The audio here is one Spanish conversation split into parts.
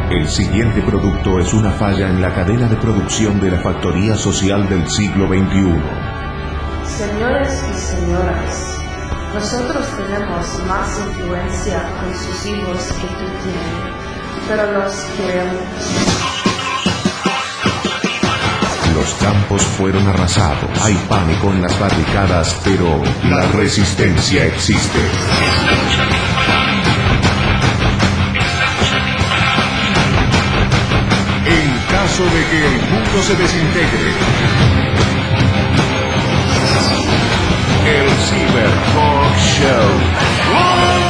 El siguiente producto es una falla en la cadena de producción de la factoría social del siglo XXI. Señores y señoras, nosotros tenemos más influencia con sus hijos que tú tienes, pero los queremos. Los campos fueron arrasados, hay pánico en las barricadas, pero la resistencia existe. En caso de que el mundo se desintegre, el Cyber Talk Show.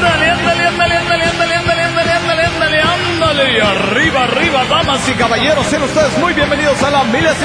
Y arriba, damas y caballeros, sean ustedes muy bienvenidos a la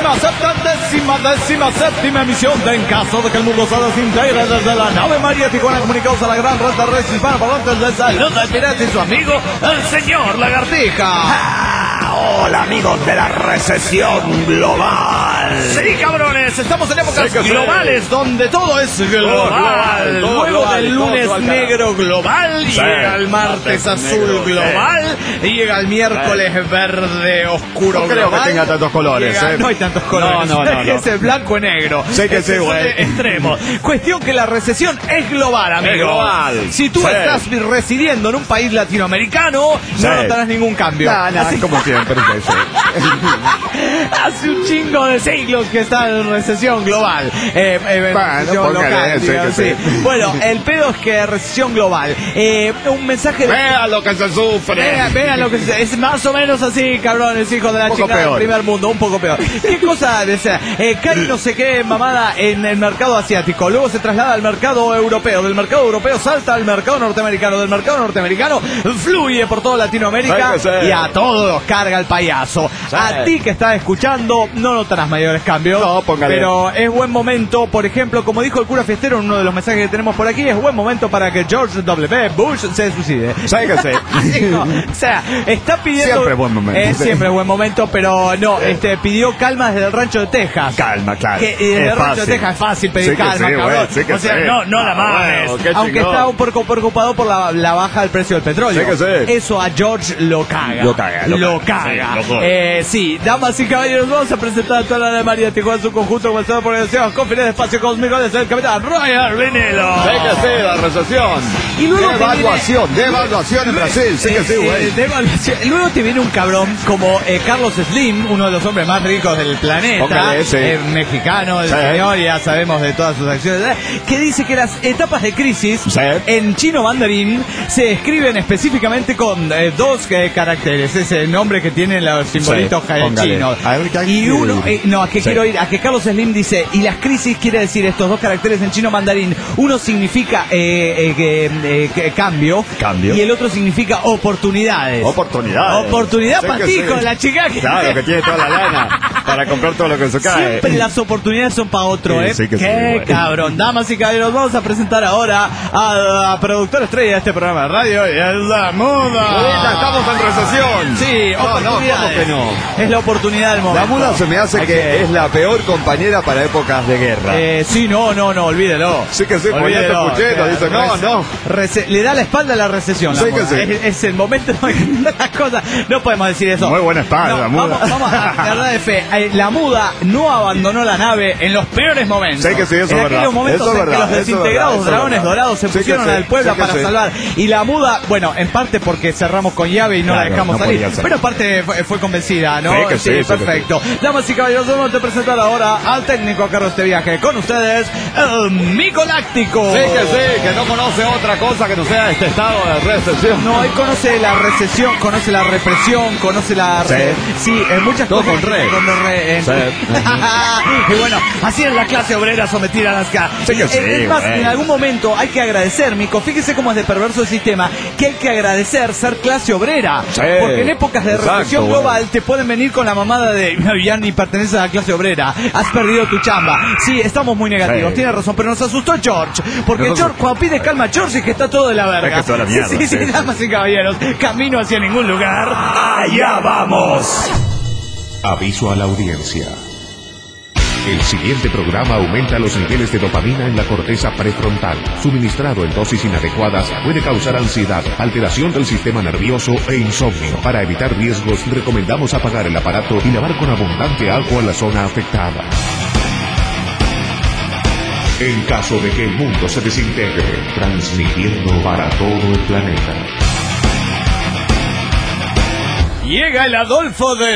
17ª emisión de En caso de que el mundo se desintegre, desde la nave María Tijuana, comunicados a la gran red de redes hispanoparlantes. Les saluda el pirata y su amigo, el señor Lagartija. Hola amigos de la recesión global. Sí, cabrones, estamos en épocas globales donde todo es global. Luego del lunes negro global, llega el martes azul global, y llega el miércoles verde oscuro global. No creo que tenga tantos colores. No hay tantos colores. No. Es el blanco y negro. Sé que sí, güey. Extremo. Cuestión que la recesión es global, amigo. Es global. Si tú estás residiendo en un país latinoamericano, no notarás ningún cambio. Así como siempre. Hace un chingo de siglos que está en recesión global. Recesión local, digamos, sí. Bueno, el pedo es que recesión global. Un mensaje de... Vea lo que se sufre. Vean lo que es más o menos así, cabrones, hijos de la chica del primer mundo, un poco peor. ¿Qué cosa desea? Cae no sé qué mamada en el mercado asiático, luego se traslada al mercado europeo, del mercado europeo salta al mercado norteamericano, del mercado norteamericano fluye por toda Latinoamérica y a todos carga el payaso. A ti que estás escuchando no notarás mayores cambios, pero es buen momento, por ejemplo, como dijo el cura fiestero en uno de los mensajes que tenemos por aquí, es buen momento para que George W. Bush se suicide. O sea, está pidiendo... Siempre es buen momento. Siempre es buen momento, pero no, pidió calma desde el rancho de Texas. Calma, claro. Que desde el rancho de Texas es fácil pedir calma, cabrón. O sea, no la mames. Aunque está un poco preocupado por la baja del precio del petróleo. Eso a George lo caga. Lo caga. Sí, damas y caballeros, vamos a presentar a toda la de María Tijuana en su conjunto, comenzado por el Señor Conferencia de Espacio Cósmico, desde el capitán Roger Vinilo. La recesión. Y luego devaluación en Brasil. Luego te viene un cabrón como Carlos Slim, uno de los hombres más ricos del planeta, mexicano, el señor, ya sabemos de todas sus acciones, que dice que las etapas de crisis en chino mandarín se escriben específicamente con dos caracteres, ese nombre que tienen los simbolitos chinos. Y uno, a que quiero ir, a que Carlos Slim dice, y las crisis quiere decir estos dos caracteres en chino mandarín, uno significa cambio, y el otro significa oportunidades. Oportunidad para ti, con la chica que... Claro, que tiene toda la lana para comprar todo lo que se cae. Siempre las oportunidades son para otro, Qué cabrón. Damas y caballeros, vamos a presentar ahora a la productora estrella de este programa de radio, y es la muda. Estamos en recesión. Sí, ¿cómo que no? Es la oportunidad del momento. La muda se me hace que es la peor compañera para épocas de guerra. Sí, no, olvídelo. Sí que sí, pues ya te escuché, nos dice, no. Le da la espalda a la recesión. Sí que sí. Es el momento de las cosas. No podemos decir eso. Muy buena espalda, la muda. Vamos a verdad de fe. La muda no abandonó la nave en los peores momentos. Sí que sí, eso es verdad. En aquellos momentos en que los desintegrados dragones dorados se pusieron al pueblo para salvar. Y la muda, bueno, en parte porque cerramos con llave y no la dejamos salir. Pero en parte fue convencida, ¿no? Sí, perfecto. Damas y caballeros, vamos a presentar ahora al técnico a cargo de este viaje. Con ustedes, el Micoláctico. Sí, que no conoce otra cosa que no sea este estado de recesión. No, él conoce la recesión, conoce la represión, conoce la... muchas todo cosas. Con re. Y bueno, así es la clase obrera sometida a las es más, en algún momento hay que agradecer, Mico, fíjese cómo es de perverso el sistema, que hay que agradecer ser clase obrera. Porque en épocas de recesión global te pueden venir con la mamada de ya ni perteneces a la clase obrera, has perdido tu chamba. Sí, estamos muy negativos, tiene razón, pero nos asustó George, porque George, cuando pide calma George, es que está todo de la verga. Es que la mierda, sí, damas y caballeros, camino hacia ningún lugar. ¡Allá vamos! Aviso a la audiencia. El siguiente programa aumenta los niveles de dopamina en la corteza prefrontal. Suministrado en dosis inadecuadas puede causar ansiedad, alteración del sistema nervioso e insomnio. Para evitar riesgos, recomendamos apagar el aparato y lavar con abundante agua la zona afectada. En caso de que el mundo se desintegre, transmitiendo para todo el planeta. Llega el Adolfo de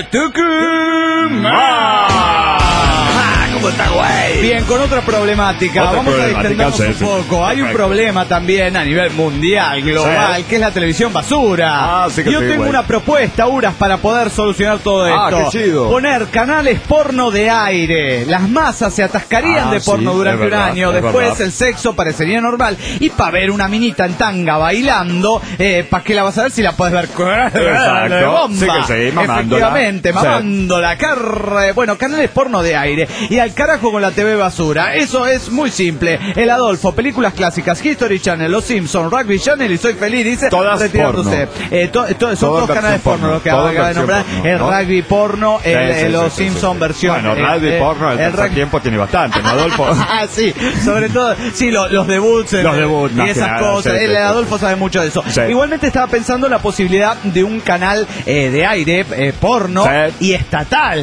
Tucumán. ¿Cómo está, güey? Bien, con otra problemática. Vamos a extendernos un poco. Hay un problema también a nivel mundial, global, que es la televisión basura. Yo tengo una propuesta, Uras, para poder solucionar todo esto. Qué chido. Poner canales porno de aire. Las masas se atascarían de porno durante un año. Después el sexo parecería normal. Y para ver una minita en tanga bailando, ¿para qué la vas a ver si la puedes ver? De bomba. Sí que sí, mamándola. Efectivamente, mamándola. Bueno, canales porno de aire. Y al carajo con la TV basura. Eso es muy simple. El Adolfo, películas clásicas, History Channel, Los Simpsons, Rugby Channel y Soy Feliz, dice, todas retirándose. Son dos canales porno los que acabo de nombrar. El Rugby porno, Los Simpsons versión. Bueno, Rugby porno, el tercer tiempo tiene bastante, ¿no, Adolfo? Sí, sobre todo, sí, los debuts. Y esas cosas. El Adolfo sabe mucho de eso. Sí. Igualmente estaba pensando en la posibilidad de un canal de aire porno y estatal.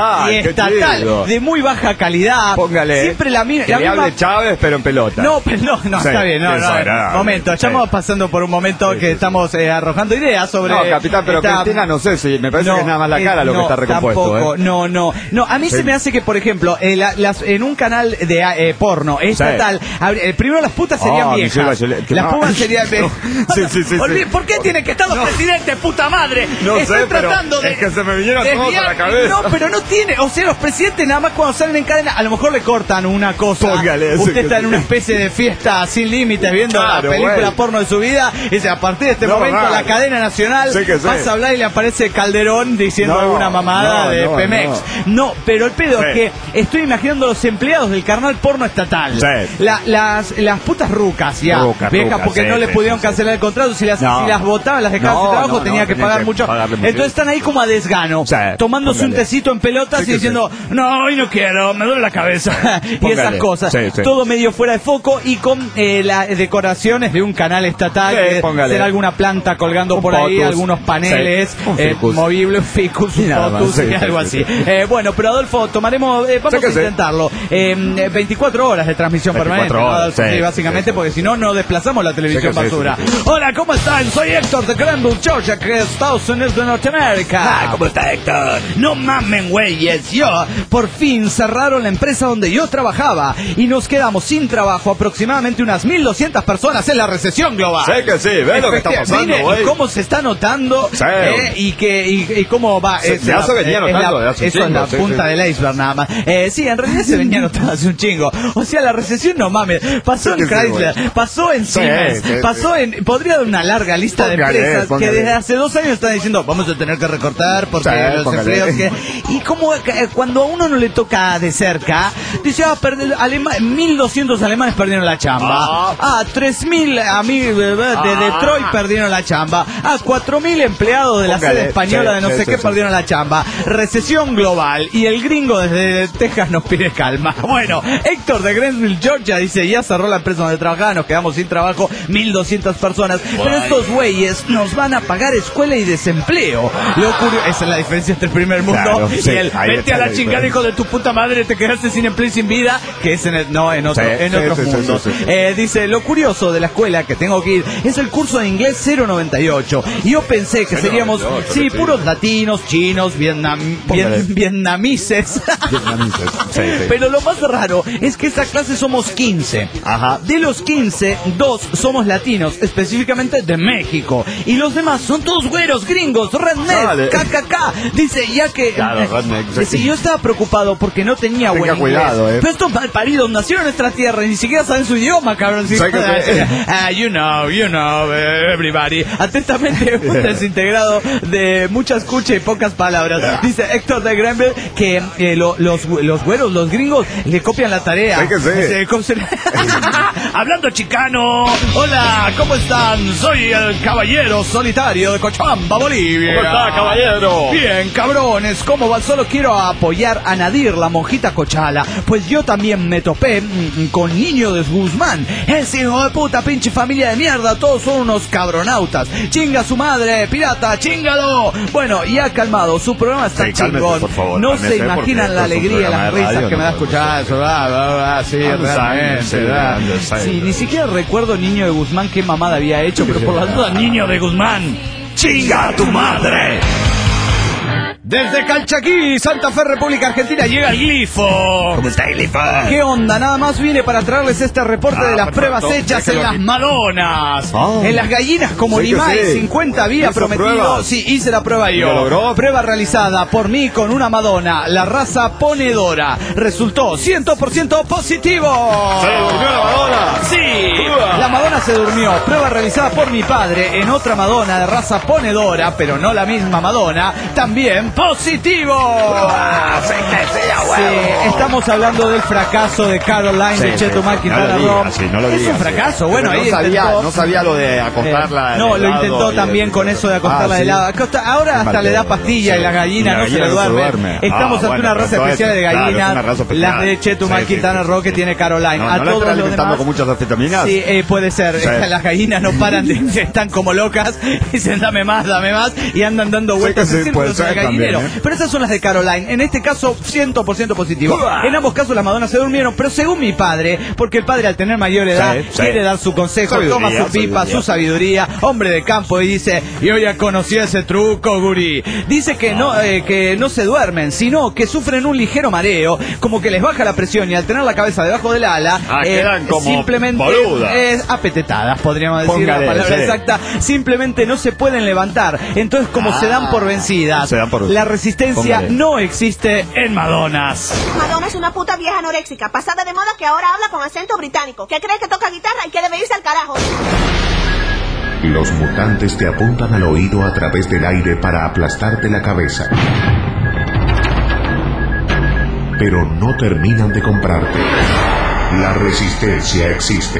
De muy baja calidad. Póngale. Siempre la misma. Que le hable Chávez, pero en pelota. No, está bien. Momento, estamos pasando por un momento que estamos arrojando ideas sobre. No, capitán, pero Cristina, no sé si me parece que es nada más la cara lo que está recompuesto. Tampoco, no. A mí se me hace que, por ejemplo, en un canal de porno estatal, primero las putas serían viejas. Las putas serían. ¿Por qué tiene que estar los presidentes, puta madre? No sé, pero es que se me vinieron todos a la cabeza. No, pero no tiene. O sea, los presidentes nada más cuando salen en cadena, a lo mejor le cortan una cosa. Usted está en una especie de fiesta sin límites viendo la película porno de su vida y dice, a partir de este momento la cadena nacional vas a hablar y le aparece Calderón diciendo alguna mamada de Pemex. No, pero el pedo es que estoy imaginando los empleados del canal porno estatal. Las putas rucas viejas porque no le pudieron cancelar el contrato. Si las votaban, las dejaban sin trabajo, tenía que pagar mucho. Entonces están ahí como a desgano, tomándose un tecito en pelotas y diciendo, no, hoy no quiero, me duele la cabeza. Y esas cosas. Todo medio fuera de foco y con las decoraciones de un canal estatal. Será alguna planta colgando por ahí, algunos paneles movibles, un ficus, un fotus y algo así. Bueno, pero Adolfo, vamos a intentarlo. 24 horas de transmisión permanente. Básicamente, porque si no desplazamos la televisión basura. Hola, ¿cómo están? Soy Héctor de Granville, Georgia, que es Estados Unidos de Norteamérica. ¿Cómo está, Héctor? No mamen, güeyes. Por fin cerraron la empresa donde yo trabajaba y nos quedamos sin trabajo aproximadamente unas 1.200 personas en la recesión global. Sé que sí, ¿ves lo que está pasando, güey? Cómo se está notando y cómo va. Ya se venía notando de hace un chingo. Eso es la punta del iceberg nada más. Sí, en realidad se venía notando hace un chingo. O sea, la recesión, no mames, pasó en Chrysler, pasó en Siemens, pasó en... Podría dar una larga lista de empresas que desde hace 2 años están diciendo, vamos a tener que recortar porque los empleos y como cuando a uno no le toca de cerca, dice, 1.200 alemanes perdieron la chamba, 3.000 amigos de Detroit perdieron la chamba, 4.000 empleados de la sede española de no sé qué perdieron la chamba, recesión global y el gringo desde Texas nos pide calma. Bueno, Héctor de Granville, Georgia dice, ya cerró la empresa donde trabajaba, nos quedamos sin trabajo, 1.200 personas, pero estos güeyes nos van a pagar escuela y desempleo. Esa es la diferencia entre el primer mundo y el vete a la chingada, hijo de tu puta madre, te quedaste sin empleo y sin vida, que es en otros mundos. Dice, lo curioso de la escuela que tengo que ir es el curso de inglés 098 y yo pensé que seríamos puros latinos, chinos, vietnamices. Pero lo más raro es que esta clase somos 15. De los 15, 2 somos latinos, específicamente de México, y los demás son todos güeros, gringos, redneck, KKK. Dice, ya que dice, yo estaba preocupado porque no tenía buen inglés. Cuidado, pero estos malparidos nacieron en nuestra tierra y ni siquiera saben su idioma, cabrón. You know, everybody. Atentamente, un desintegrado de mucha escucha y pocas palabras. Dice Héctor de Granville que los güeros, los gringos, le copian la tarea. Hablando chicano. Hola, ¿cómo están? Soy el caballero solitario de Cochabamba, Bolivia. ¿Cómo está, caballero? Bien, cabrones, ¿cómo va? Solo quiero apoyar a Nadir, la monjita Blanquita Cochala. Pues yo también me topé con Niño de Guzmán. Ese hijo de puta, pinche familia de mierda, todos son unos cabronautas. Chinga su madre, pirata, chingalo. Bueno, ya calmado, su programa está chingón. Por favor, no se imaginan la alegría, las risas que me da escuchar eso. Sí, realmente. Sí, ni siquiera recuerdo Niño de Guzmán qué mamada había hecho, pero por las dudas, Niño de Guzmán, chinga a tu madre. Desde Calchaquí, Santa Fe, República Argentina, llega el Glifo. ¿Cómo está el Glifo? ¿Qué onda? Nada más vine para traerles este reporte de las pruebas hechas en las Madonas. En las gallinas como Limay 50 había prometido. Prueba? Sí, hice la prueba yo. ¿Lo logró? Prueba realizada por mí con una Madonna, la raza ponedora. Resultó 100% positivo. ¿Se durmió la Madonna? Sí, la Madonna se durmió. Prueba realizada por mi padre en otra Madonna de raza ponedora, pero no la misma Madonna, también positivo. Sí, estamos hablando del fracaso de Caroline de Chetumal, Quintana Roo. Es un fracaso, bueno, ahí no sabía lo de acostarla. No, lo intentó también con eso de acostarla de lado. Ahora hasta le da pastilla y la gallina no se le duerme. Estamos ante una raza especial de gallinas, las de Chetumal, Quintana Roo, que tiene Caroline. A todos los demás con muchas anfetaminas. Sí, puede ser. Las gallinas no paran de están como locas y dicen dame más y andan dando vueltas en círculos en el gallinero. Pero esas son las de Caroline. En este caso 100% positivo. En ambos casos las Madonas se durmieron, pero según mi padre, porque el padre al tener mayor edad quiere dar su consejo, toma su pipa, su sabiduría, hombre de campo, y dice: yo ya conocí ese truco, gurí. Dice que no se duermen, sino que sufren un ligero mareo, como que les baja la presión, y al tener la cabeza debajo del ala quedan como simplemente apetetadas, podríamos decir. Póngale, la palabra exacta. Simplemente no se pueden levantar. Entonces, como se dan por vencidas, la resistencia no existe en Madonas. Madonna es una puta vieja anoréxica, pasada de moda, que ahora habla con acento británico, que cree que toca guitarra y que debe irse al carajo. Los mutantes te apuntan al oído a través del aire para aplastarte la cabeza. Pero no terminan de comprarte. La resistencia existe.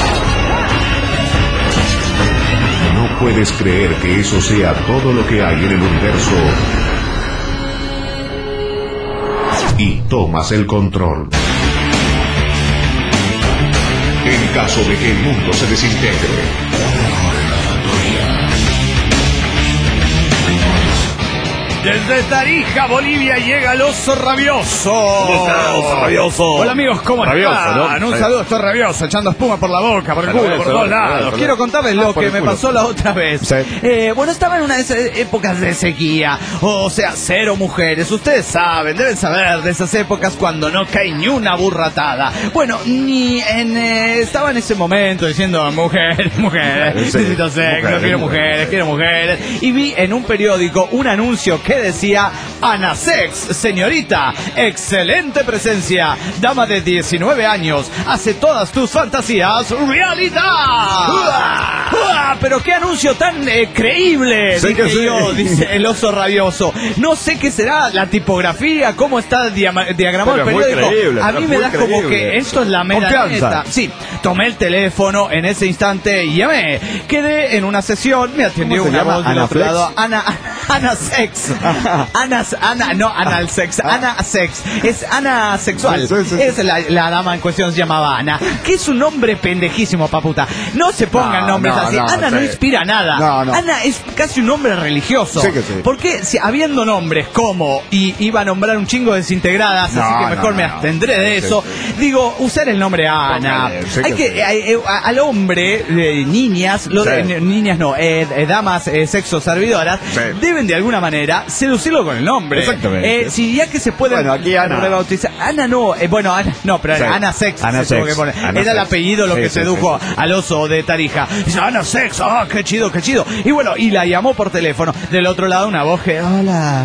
No puedes creer que eso sea todo lo que hay en el universo. Y tomas el control. En caso de que el mundo se desintegre. Desde Tarija, Bolivia, llega el oso rabioso. Oso rabioso. Hola amigos, ¿cómo están? ¿No? Un saludo, estoy rabioso, echando espuma por la boca, por el culo, por todos lados. Quiero contarles lo que me pasó la otra vez. Bueno, estaba en una de esas épocas de sequía, o sea, cero mujeres. Ustedes saben, deben saber de esas épocas cuando no cae ni una burratada. Bueno, estaba en ese momento diciendo mujeres, necesito sexo, quiero mujeres. Y vi en un periódico un anuncio que decía: Anasex, señorita, excelente presencia, dama de 19 años, hace todas tus fantasías realidad. Pero qué anuncio tan creíble, dije yo, dice el oso rabioso. No sé qué será la tipografía, cómo está diagramado el periódico. A mí me da como que esto es la mera neta. Sí, tomé el teléfono en ese instante y llamé. Quedé en una sesión, me atendió una voz del otro lado. Anasex. Analsex. Anasex. Es anasexual. Es la dama en cuestión, se llamaba Ana. Que es un nombre pendejísimo, paputa. No se pongan nombres así. Ana no inspira nada. Ana es casi un nombre religioso. Porque si habiendo nombres como, y iba a nombrar un chingo de desintegradas, así que mejor me abstendré de eso. Digo, usar el nombre Ana. Hay que, al hombre, niñas, damas sexo servidoras, deben de alguna manera seducirlo con el nombre. Exactamente. Si ya que se puede aquí Ana. rebautizar. Ana no, Ana no, pero Anasex. Anasex. Era el apellido lo que sedujo al oso de Tarija. Dice, Anasex, qué chido. Y bueno, y la llamó por teléfono. Del otro lado una voz que, hola.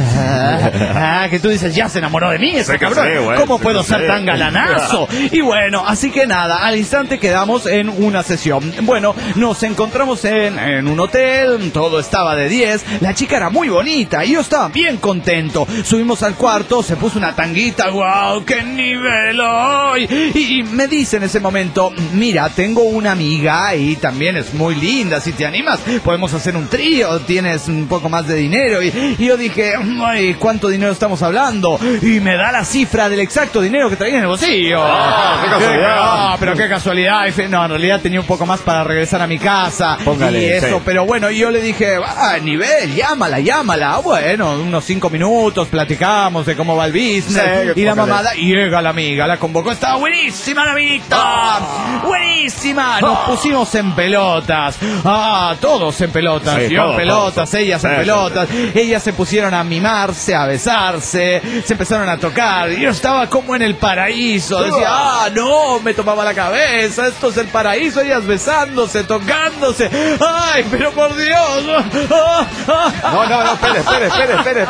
Que tú dices, ya se enamoró de mí ese cabrón. ¿Cómo puedo ser tan galanazo? Y bueno, así que nada, al instante quedamos en una sesión. Bueno, nos encontramos en un hotel, todo estaba de 10, la La chica era muy bonita y yo estaba bien contento. Subimos al cuarto, se puso una tanguita, wow, qué nivel hoy. Y me dice en ese momento, mira, tengo una amiga y también es muy linda, si te animas podemos hacer un trío, tienes un poco más de dinero. Y yo dije, ay, ¿cuánto dinero estamos hablando? Y me da la cifra del exacto dinero que traía en el bolsillo. ¡Qué casualidad! Pero qué casualidad. No, en realidad tenía un poco más para regresar a mi casa. Póngale, y eso, sí. Pero bueno, yo le dije, nivel, llámala. Bueno, unos 5 minutos, platicamos de cómo va el business. Sí, y la póngale. mamada, y llega la amiga, la convocó, estaba buenísima la amiguita. Buenísima. Nos pusimos en pelotas. Todos en pelotas. Sí, Yo en todos, pelotas, todos. ellas en Sí, pelotas. Ellas se pusieron a mimarse, a besarse, se empezaron a tocar. Yo estaba como en el paraíso. Decía, no, me tomaba la cabeza, esto es el paraíso. Ellas besándose, tocándose. Ay, pero por Dios. No, espere.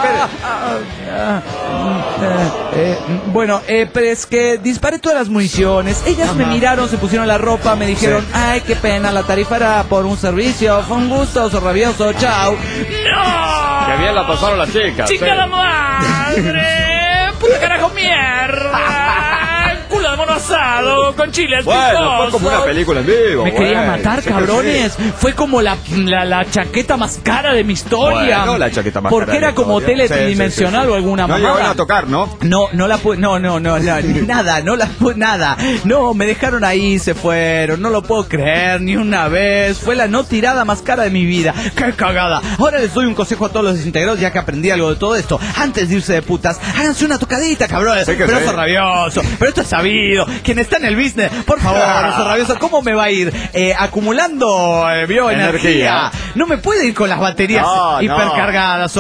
Bueno, pero es que disparé todas las municiones. Ellas me miraron, se pusieron la ropa, me dijeron, ay, qué pena, la tarifa era por un servicio. Fue un gusto, rabioso, chao. ¡No! Qué bien la pasaron las chicas. ¡Chica la madre! ¡Puta carajo mierda! ¡Culo de mono asado con chiles Bueno, picosos! fue como una película en vivo. Me quería bueno. matar, Sí, cabrones. sí. Fue como la chaqueta más cara de mi historia. Bueno, la chaqueta más porque cara de era mi como historia. tele Sí, tridimensional sí, sí. o alguna No mamada. llegaron a tocar, ¿no? No la pude, nada. No, me dejaron ahí, se fueron, no lo puedo creer, ni una vez. Fue la no tirada más cara de mi vida. ¡Qué cagada! Ahora les doy un consejo a todos los desintegrados, ya que aprendí algo de todo esto. Antes de irse de putas, háganse una tocadita, cabrones. Sí que pero sí. eso es rabioso, pero esto es sabido. Quien está en el business, por favor, eso es rabioso. ¿Cómo me va a ir? Acumulando bioenergía. No me puede ir con las baterías No, hipercargadas,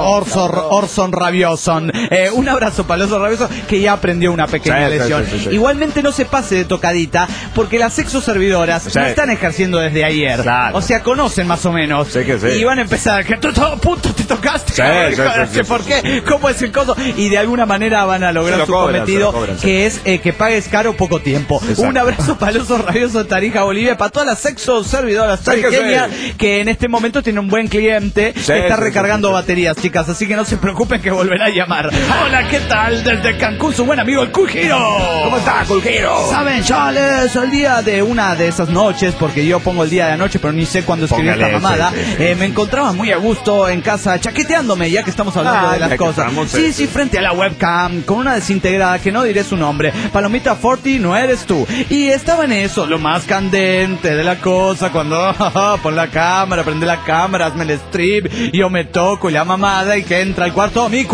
Orson Rabioson. Un abrazo para el oso rabioso que ya aprendió una pequeña Sí, lesión. sí. Igualmente no se pase de tocadita porque las sexoservidoras Sí. no están ejerciendo desde ayer. Claro. O sea, conocen más o menos. Sí que sí. Y van a empezar, que tú todo puto te tocaste. Sí, cabrón, sí. ¿por qué? ¿Cómo es el coso? Y de alguna manera van a lograr Se lo su cobran, cometido, se lo cobran, sí. que es que pagues caro poco tiempo. Exacto. Un abrazo para el oso rabioso de Tarija, Bolivia, para todas las sexoservidoras Sí que tarijeñas sí. que en este momento tiene un buen cliente Sí, que está sí, recargando sí. baterías, chicas, así que no se preocupen que volverá a llamar. Hola, ¿qué tal? Desde Cancún, su buen amigo el Cujiro. ¿Cómo está, Culquero? Saben, chavales, el día de una de esas noches, porque yo pongo el día de anoche, pero ni sé cuándo escribí esta Póngale, mamada, sí. me encontraba muy a gusto en casa, chaqueteándome, ya que estamos hablando de las ya que cosas. estamos, Sí, frente a la webcam, con una desintegrada que no diré su nombre. Palomita Forti, no eres tú. Y estaba en eso, lo más candente de la cosa, cuando pon la cámara, prende la cámara, hazme el strip, yo me toco y la mamada y que entra al cuarto mi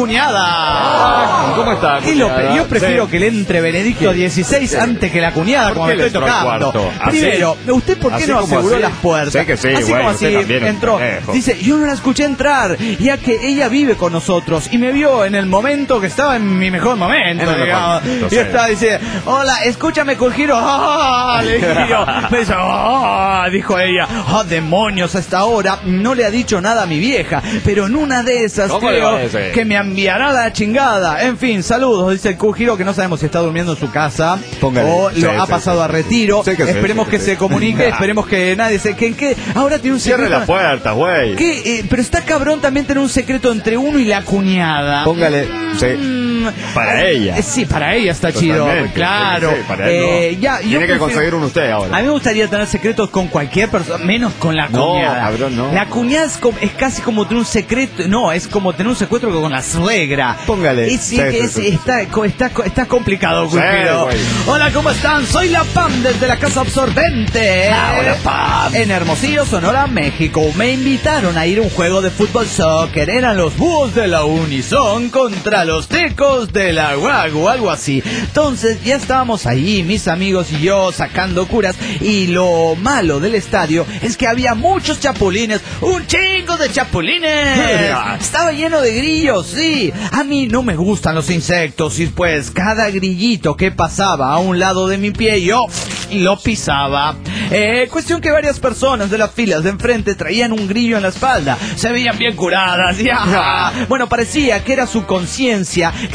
cuñada. ¿Cómo está, Y cuñada? yo prefiero Sí. que le entre Benedicto XVI antes que la cuñada, ¿Por como qué me le estoy entró al tocando. cuarto? ¿Así? Primero, ¿usted por qué ¿Así no como aseguró así? las puertas? Sí que sí, así bueno, como usted así también es un entró. pendejo. Dice, yo no la escuché entrar, ya que ella vive con nosotros y me vio en el momento que estaba en mi mejor momento, En el digamos. mejor momento, Y sí. estaba diciendo, hola, escúchame, Culgiro. Le dije yo. Me dice, dijo ella, demonios, hasta ahora no le ha dicho nada a mi vieja, pero en una de esas ¿Cómo le creo parece? que me enviará la chingada. En fin, saludos, dice el Cujiro, que no sabemos si está durmiendo en su casa Póngale. o Sí, lo ha sí, pasado sí. a retiro. Sí que sí, Esperemos sí que que se sí. comunique, esperemos que nadie se... que ahora tiene un Cierre secreto... la puerta, güey. ¿Qué? Pero está cabrón también tener un secreto entre uno y la cuñada. Póngale. Sí. Para ella. Sí, para ella está chido, Totalmente, claro. sí, sí, para él no. Yo Tiene que prefiero- conseguir uno usted ahora. A mí me gustaría tener secretos con cualquier persona, menos con la No, cuñada. cabrón, no. La cuñada es casi como tener un secreto, no, es como tener un secuestro con la suegra. Póngale. Es, Sí, es- sí, sí. Está complicado, Sí, Cupido. güey. Hola, ¿cómo están? Soy la Pam desde la Casa Absorbente. Hola, Pam. En Hermosillo, Sonora, México. Me invitaron a ir a un juego de fútbol soccer. Eran los búhos de la Unison contra los tecos de la UAG o algo así. Entonces ya estábamos ahí, mis amigos y yo, sacando curas. Y lo malo del estadio es que había muchos chapulines. ¡Un chingo de chapulines! Estaba lleno de grillos, sí. A mí no me gustan los insectos. Y pues cada grillito que pasaba a un lado de mi pie, yo lo pisaba. Cuestión que varias personas de las filas de enfrente traían un grillo en la espalda. Se veían bien curadas. Ya. Bueno, parecía que era su conciencia que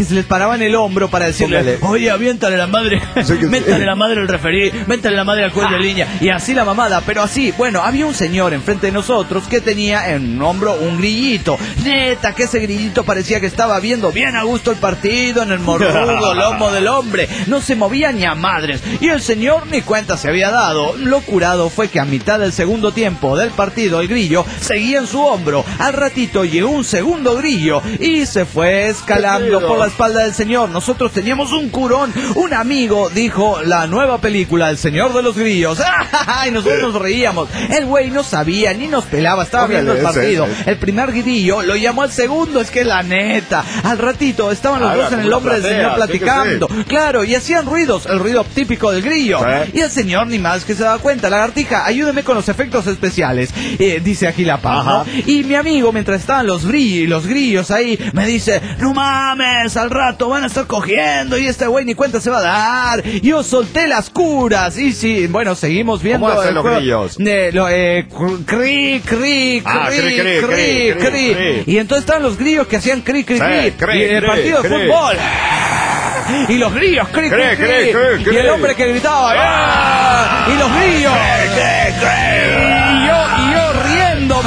que se les paraba en el hombro para decirle, oye, aviéntale la madre, métale la madre al referí, métale la madre al juez de línea, y así la mamada. Pero así, bueno, había un señor enfrente de nosotros que tenía en un hombro un grillito. Neta, que ese grillito parecía que estaba viendo bien a gusto el partido en el morrudo lomo del hombre. No se movía ni a madres. Y el señor ni cuenta se había dado. Lo curado fue que a mitad del segundo tiempo del partido el grillo seguía en su hombro. Al ratito llegó un segundo grillo y se fue escalando por la espalda del señor. Nosotros teníamos un curón. Un amigo dijo la nueva película El Señor de los Grillos. Y nosotros nos reíamos. El güey no sabía ni nos pelaba, estaba viendo el partido. El primer grillo lo llamó al segundo. Es que la neta, al ratito estaban los dos en el hombro del señor platicando. Claro, y hacían ruidos, el ruido típico del grillo. Y el señor ni más que se daba cuenta. Lagartija, ayúdeme con los efectos especiales, dice aquí la paz, ¿no? Y mi amigo, mientras estaban los grillos ahí, me dice, no mames, al rato van a estar cogiendo y este güey ni cuenta se va a dar. Yo solté las curas. Y sí, bueno, seguimos viendo. ¿Cómo hacen los grillos? Cri, cri, cri, cri. Y entonces estaban los grillos que hacían cri, cri, cri. Y el partido de fútbol. Y los grillos, cri, cri, cri. Y el hombre que gritaba, y los grillos. Y yo riéndome.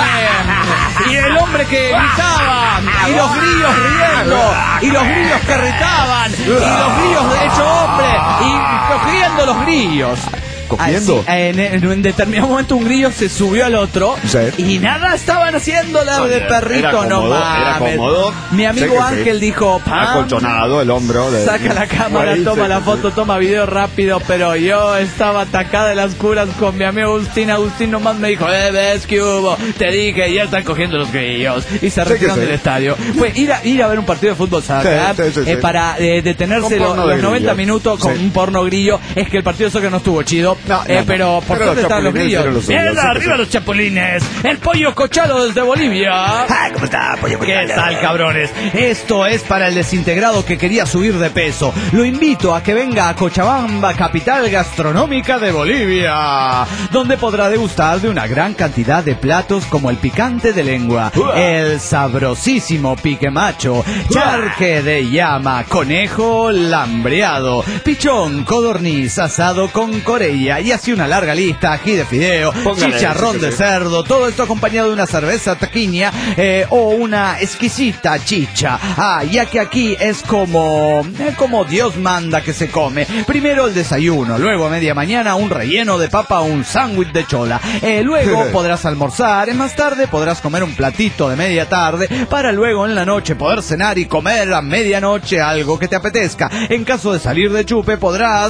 Y el hombre que gritaba, y los grillos riendo, y los grillos que gritaban, y los grillos de hecho hombre, y cogiendo los grillos. ¿Cogiendo? En determinado momento un grillo se subió al otro, y nada estaban haciendo la de perrito, no mames. Era cómodo. Mi amigo Ángel dijo, acolchonado el hombro. Saca la cámara, toma la foto, toma video rápido, pero yo estaba atacada de las curas con mi amigo Agustín. Agustín nomás me dijo, ves que hubo, te dije, ya están cogiendo los grillos. Y se retiraron del estadio. Fue ir a ver un partido de fútbol, ¿sabes? Para detenerse los 90 minutos con un porno grillo. Es que el partido de soccer no estuvo chido. Pero por dónde están los grillos. ¡Mierda, arriba los chapulines! ¡El pollo cochalo desde Bolivia! ¿Cómo está, pollo cochalo? ¿Qué tal, cabrones? Esto es para el desintegrado que quería subir de peso. Lo invito a que venga a Cochabamba, capital gastronómica de Bolivia, donde podrá degustar de una gran cantidad de platos como el picante de lengua, el sabrosísimo pique macho, charque de llama, conejo lambreado, pichón, codorniz, asado con corella y así una larga lista, ají de fideo, chicharrón de cerdo, todo esto acompañado de una cerveza taquiña o una exquisita chicha. Ya que aquí es como Dios manda que se come. Primero el desayuno, luego a media mañana un relleno de papa o un sándwich de chola. Luego podrás almorzar, más tarde podrás comer un platito de media tarde, para luego en la noche poder cenar y comer a medianoche algo que te apetezca. En caso de salir de chupe podrás,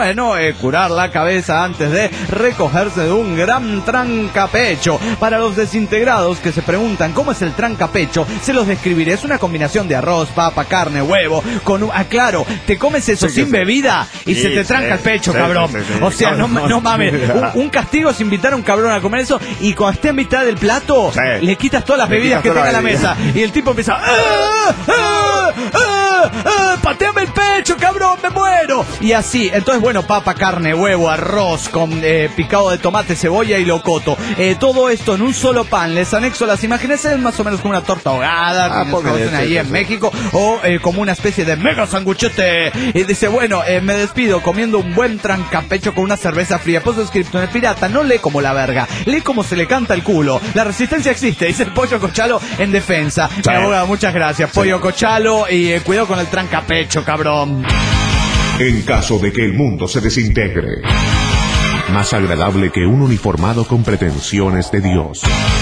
curar la cabeza antes de recogerse de un gran trancapecho. Para los desintegrados que se preguntan cómo es el trancapecho, se los describiré. Es una combinación de arroz, papa, carne, huevo, con claro, te comes eso sin bebida y se te tranca el pecho, cabrón. O sea, no mames. Un castigo es invitar a un cabrón a comer eso y cuando esté a mitad del plato, le quitas todas las bebidas que tenga en la mesa. Y el tipo empieza, pateame el pecho, cabrón, me muero. Y así, entonces papa, carne, huevo, arroz con picado de tomate, cebolla y locoto. Todo esto en un solo pan. Les anexo las imágenes. Es más o menos como una torta ahogada, como conocen ahí en México, o como una especie de mega sanguchete. Y dice, me despido comiendo un buen trancapecho con una cerveza fría. Postscripto, el pirata no lee como la verga, lee como se le canta el culo. La resistencia existe, dice el pollo cochalo en defensa. Abogado, muchas gracias, pollo cochalo, y cuidado con el trancapecho, cabrón. En caso de que el mundo se desintegre, más agradable que un uniformado con pretensiones de Dios.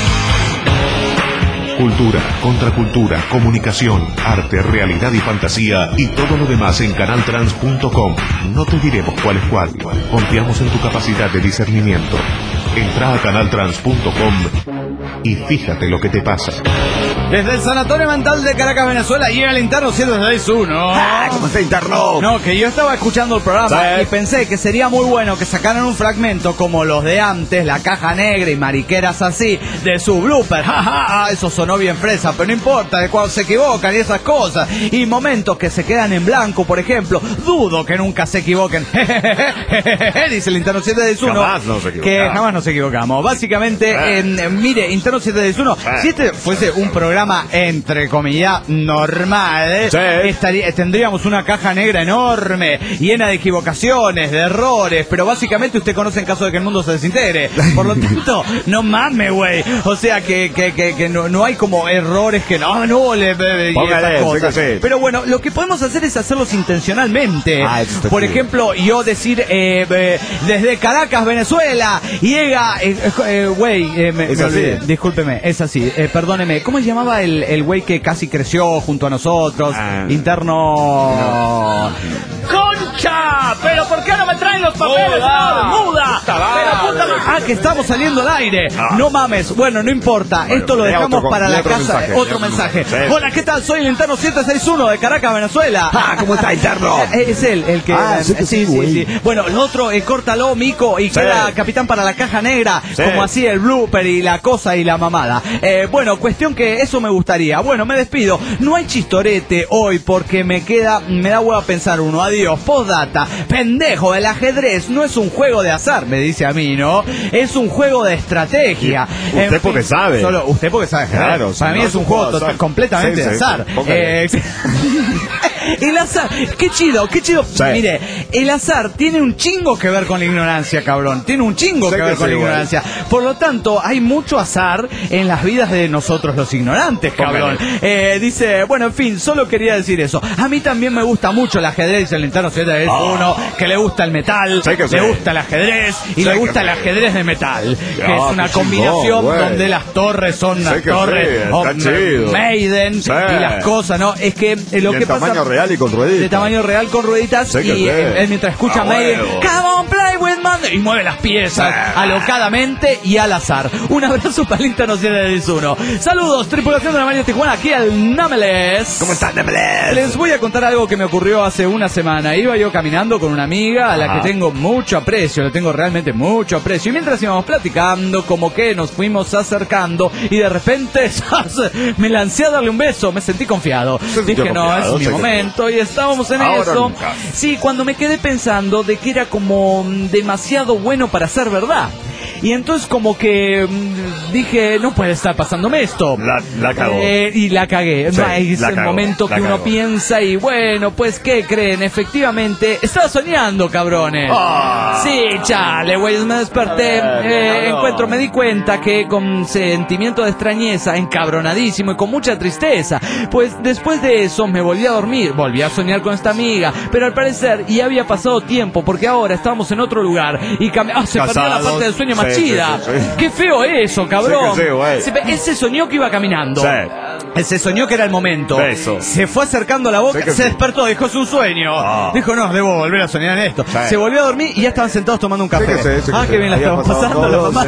Cultura, contracultura, comunicación, arte, realidad y fantasía y todo lo demás en canaltrans.com. No te diremos cuál es cuál. Confiamos en tu capacidad de discernimiento. Entra a canaltrans.com y fíjate lo que te pasa. Desde el Sanatorio Mental de Caracas, Venezuela, llega el interno 761. ¿Cómo está interno? No, que yo estaba escuchando el programa y pensé que sería muy bueno que sacaran un fragmento como los de antes, La Caja Negra y mariqueras así, de su blooper. Eso sonó bien fresa, pero no importa, de cuando se equivocan y esas cosas. Y momentos que se quedan en blanco, por ejemplo. Dudo que nunca se equivoquen. Dice el interno 761. Jamás nos equivocamos. Que jamás nos equivocamos. Básicamente, mire, interno 761, si este fuese un programa programa, entre comillas, normal, tendríamos una caja negra enorme, llena de equivocaciones, de errores, pero básicamente usted conoce en caso de que el mundo se desintegre. Por lo tanto, no mames, güey. O sea, que no hay como errores que esas cosas. Sí. Pero bueno, lo que podemos hacer es hacerlos intencionalmente. Por ejemplo, yo decir, desde Caracas, Venezuela, llega, discúlpeme, es así, perdóneme, ¿cómo se llamaba el güey que casi creció junto a nosotros? Interno... ¡Concha! ¿Pero por qué no me traen los papeles? ¡Muda! Que estamos saliendo al aire. No mames. Bueno, no importa. Esto lo dejamos para la casa. Otro mensaje. Hola, ¿qué tal? Soy el Interno 761 de Caracas, Venezuela. ¿Cómo está, Interno? Es él, el que... Sí. Bueno, el otro, córtalo, mico, y queda capitán para la caja negra, como así el blooper y la cosa y la mamada. Bueno, cuestión que eso me gustaría. Bueno, me despido. No hay chistorete hoy porque me da hueva pensar uno. Adiós. Postdata. Pendejo, el ajedrez no es un juego de azar, me dice a mí, ¿no? Es un juego de estrategia. Usted porque sabe. Solo usted porque sabe. Claro. Para mí es un juego completamente de azar. El azar, qué chido. Mire, el azar tiene un chingo que ver con la ignorancia, cabrón. Tiene un chingo que ver con la ignorancia. Por lo tanto, hay mucho azar en las vidas de nosotros los ignorantes, cabrón. Dice, bueno, en fin, solo quería decir eso. A mí también me gusta mucho el ajedrez. El Interno 7 es uno que le gusta el metal, le gusta el ajedrez y le gusta el ajedrez de metal, que es una combinación donde las torres son las torres Maiden y las cosas, ¿no? Es que lo que pasa... real y con rueditas. De tamaño real con rueditas. Y él mientras escucha Maiden, come on, play with Monday, y mueve las piezas alocadamente y al azar. Un abrazo para el Interno 761. Saludos, tripulación de la Mañana Tijuana, aquí al Nameless. ¿Cómo están, Nameless? Les voy a contar algo que me ocurrió hace una semana. Iba yo caminando con una amiga a la que tengo mucho aprecio, le tengo realmente mucho aprecio. Y mientras íbamos platicando, como que nos fuimos acercando y de repente me lancé a darle un beso. Me sentí confiado. Dije, no, es mi momento. Y estábamos en eso. Nunca. Sí, cuando me quedé pensando de que era como demasiado bueno para ser verdad. Y entonces como que dije, no puede estar pasándome esto. La cagó. Y la cagué. Sí, es el momento que uno piensa y bueno, pues ¿qué creen? Efectivamente, estaba soñando, cabrones. Sí, chale, güey, me desperté. Me di cuenta que con sentimiento de extrañeza, encabronadísimo y con mucha tristeza. Pues después de eso me volví a dormir, volví a soñar con esta amiga. Pero al parecer ya había pasado tiempo porque ahora estábamos en otro lugar y se perdió la parte del sueño más chida. Sí. Qué feo eso, cabrón. Él se soñó que iba caminando. Él se soñó que era el momento. Se fue acercando a la boca, se despertó, dijo, es un sueño. Dijo, no, debo volver a soñar en esto. Se volvió a dormir y ya estaban sentados tomando un café. Qué bien la estamos pasando la mamá.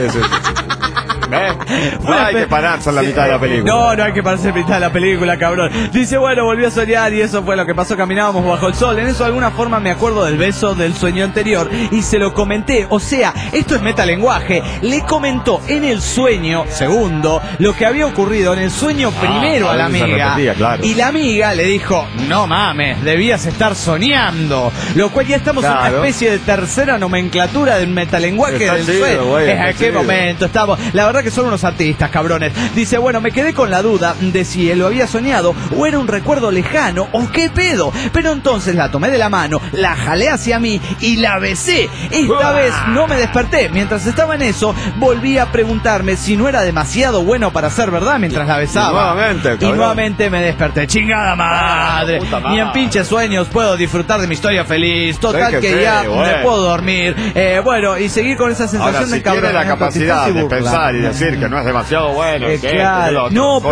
No hay que pararse en la mitad de la película. No hay que pararse en la mitad de la película, cabrón. Dice, bueno, volví a soñar y eso fue lo que pasó. Caminábamos bajo el sol. En eso de alguna forma me acuerdo del beso del sueño anterior y se lo comenté. O sea, esto es metalenguaje. Le comentó en el sueño segundo lo que había ocurrido en el sueño primero a la amiga. Y la amiga le dijo, no mames, debías estar soñando. Lo cual ya estamos en una especie de tercera nomenclatura del metalenguaje del sueño. ¿En qué momento estamos? La verdad que son unos artistas, cabrones. Dice, bueno, me quedé con la duda de si él lo había soñado o era un recuerdo lejano o qué pedo. Pero entonces la tomé de la mano, la jalé hacia mí y la besé. Esta vez no me desperté. Mientras estaba en eso, volví a preguntarme si no era demasiado bueno para ser verdad mientras la besaba. Y nuevamente me desperté. ¡Chingada madre! Ni en pinches sueños puedo disfrutar de mi historia feliz. Total que ya me puedo dormir. Bueno, y seguir con esa sensación de cabrón. Tiene la capacidad de pensar y decir que no es demasiado bueno, claro.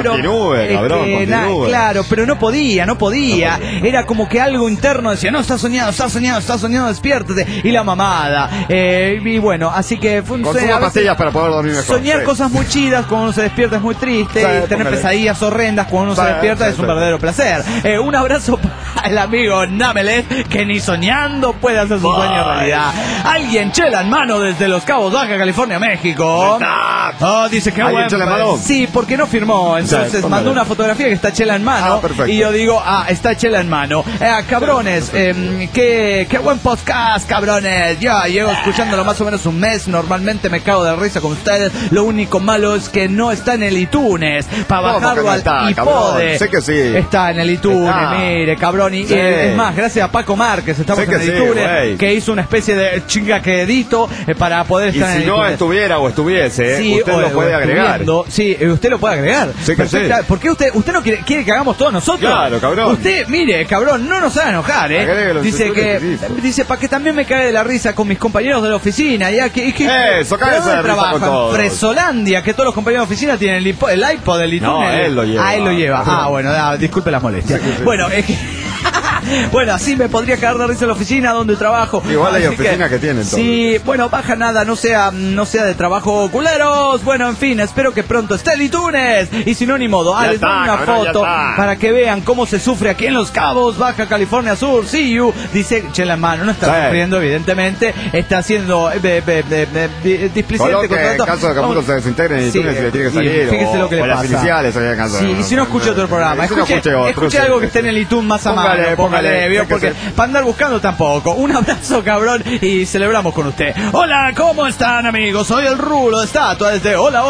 Claro, pero no podía. Era como que algo interno decía, no, estás soñando, despiértate. Y la mamada. Y bueno, así que fue consuma pastillas para poder dormir mejor. Soñar cosas muy chidas cuando uno se despierta es muy triste. Y tener pesadillas horrendas cuando uno se despierta es un verdadero placer. Un abrazo para El amigo Nameles, que ni soñando puede hacer su sueño realidad. Alguien chela en mano desde Los Cabos, Baja California, México. Dice que bueno. Sí, porque no firmó. Entonces mandó una fotografía que está chela en mano. Y yo digo, está chela en mano. Cabrones, qué buen podcast, cabrones. Ya llevo escuchándolo más o menos un mes. Normalmente me cago de risa con ustedes. Lo único malo es que no está en el iTunes. Para bajarlo al iPod. Sé que sí. Está en el iTunes, mire, cabrón. Y es más, gracias a Paco Márquez, estamos en el iTunes, que hizo una especie de chinga que edito para poder estar en el iTunes. Y si no estuviera o estuviese, sí, usted lo puede agregar. Sí, usted lo puede agregar. Sí que sí. ¿Por qué usted no quiere que hagamos todos nosotros? Claro, cabrón. Usted, mire, cabrón, no nos haga enojar, Dice para que también me cae de la risa con mis compañeros de la oficina. Eso, cállese de risa con todos. Fresolandia, que todos los compañeros de oficina tienen el iPod del iTunes. No, él lo lleva. Él lo lleva. Bueno, disculpe las molestias. Sí. Bueno, es que... Bueno, así me podría caer de risa en la oficina donde trabajo. Igual hay oficinas que tienen todo. Sí, bueno, baja nada, no sea de trabajo, culeros. Bueno, en fin, espero que pronto esté el iTunes. Y si no, ni modo. Les doy una foto para que vean cómo se sufre aquí en Los Cabos, Baja California Sur. See you. Dice chela en mano, no está sufriendo, evidentemente. Está haciendo displicente con en caso de que muchos se desintegren en iTunes, si le tiene que salir. Fíjese lo que le pasa. Las iniciales, y si no escucha otro programa, escuche algo que esté en el iTunes más a mano. Póngale, porque para andar buscando tampoco. Un abrazo, cabrón, y celebramos con usted. Hola, ¿cómo están, amigos? Soy el Rulo de Estatua desde Hola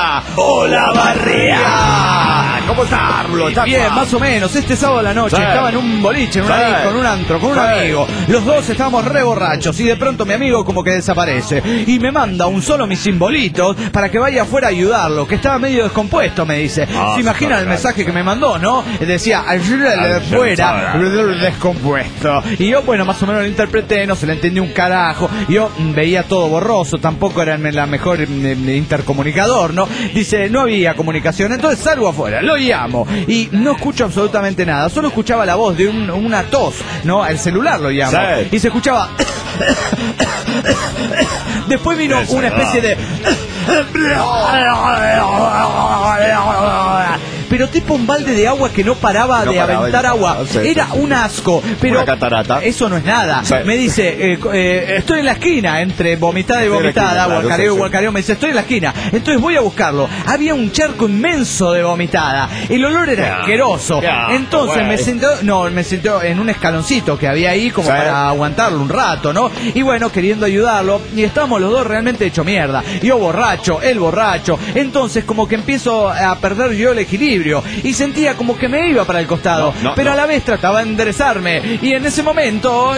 Barría. ¿Cómo está, Rulo? Bien, más o menos. Este sábado a la noche estaba en un boliche, en una disco, en un antro, con un amigo. Los dos estábamos re borrachos y de pronto mi amigo como que desaparece y me manda mis simbolitos para que vaya afuera a ayudarlo, que estaba medio descompuesto, me dice. ¿Se imaginan el mensaje que me mandó, no? Decía, ayúdale fuera, descompuesto. Y yo, bueno, más o menos lo interpreté, no se le entendió un carajo. Yo veía todo borroso, tampoco era la mejor intercomunicador, ¿no? Dice, no había comunicación, entonces salgo afuera, lo llamo y no escucho absolutamente nada, solo escuchaba la voz de una tos, ¿no? El celular lo llamo. Y se escuchaba... Después vino una especie de... pero tipo un balde de agua que no paraba de aventar agua. Era un asco, pero una catarata. Eso no es nada. Me dice, estoy en la esquina, entre vomitada y vomitada, guacareo, me dice, estoy en la esquina. Entonces voy a buscarlo. Había un charco inmenso de vomitada. El olor era asqueroso. Entonces me sentó en un escaloncito que había ahí como para aguantarlo un rato, ¿no? Y bueno, queriendo ayudarlo, y estábamos los dos realmente hecho mierda. Yo borracho, él borracho. Entonces como que empiezo a perder yo el equilibrio y sentía como que me iba para el costado, pero a la vez trataba de enderezarme y en ese momento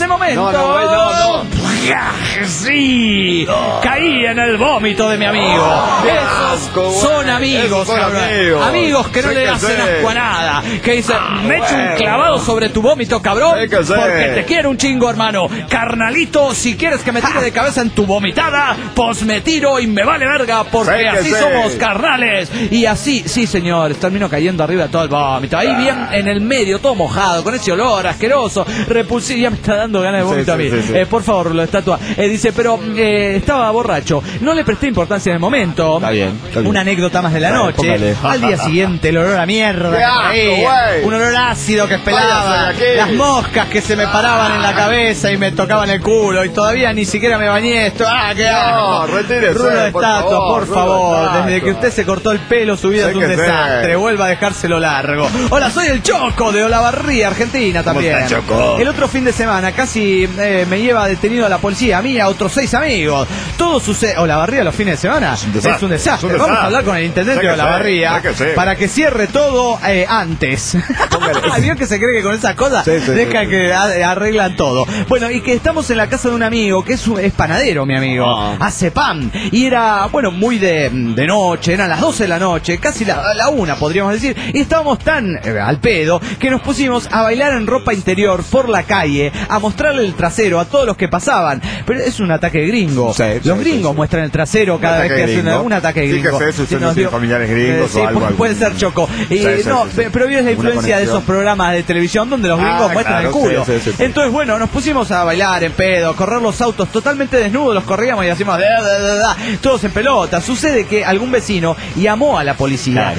sí, caí en el vómito de mi amigo. Esos son amigos, amigos que no le hacen asco a nada, que dicen, me echo un clavado sobre tu vómito, cabrón, porque te quiero un chingo, hermano. Carnalito, si quieres que me tire de cabeza en tu vomitada, pues me tiro y me vale verga, porque así somos, carnales. Y así, sí, señor, termino cayendo arriba de todo el vómito. Ahí bien en el medio, todo mojado, con ese olor asqueroso, repulsivo. Ya me está dando ganas de vómito a mí. Por favor, lo estatua. Dice, pero estaba borracho. No le presté importancia en el momento. Está bien. Una anécdota más de la noche. Al día siguiente, el olor a mierda. Un olor ácido que pelaba. Las moscas que se me paraban en la cabeza y me tocaban el culo. Y todavía ni siquiera me bañé. ¡Qué asco! Retírese. Rulo de Estatua, por favor. Desde que usted se cortó el pelo, su vida es un desastre. Vuelva a dejárselo largo. Hola, soy el Choco de Olavarría, Argentina también. ¿Cómo está, Choco? El otro fin de semana casi me lleva detenido a la policía, a mí y a otros 6 amigos. Todo sucede. Olavarría los fines de semana es un desastre. Vamos a hablar con el intendente de Olavarría para que cierre todo antes. Dios que se cree que con esas cosas deja que arreglan todo. Bueno, y que estamos en la casa de un amigo que es panadero, mi amigo. Hace pan. Y era, bueno, muy de noche, eran las 12 de la noche, casi la 1, podríamos decir, y estábamos tan al pedo que nos pusimos a bailar en ropa interior por la calle, a mostrarle el trasero a todos los que pasaban. Pero es un ataque gringo. Los gringos muestran el trasero cada vez que hacen un ataque gringo. Sí, que usted familiares gringos o algo. Puede ser, Choco. Pero es la influencia de esos programas de televisión donde los gringos muestran el culo. Entonces, bueno, nos pusimos a bailar en pedo, correr los autos totalmente desnudos, los corríamos y hacíamos todos en pelota. Sucede que algún vecino llamó a la policía.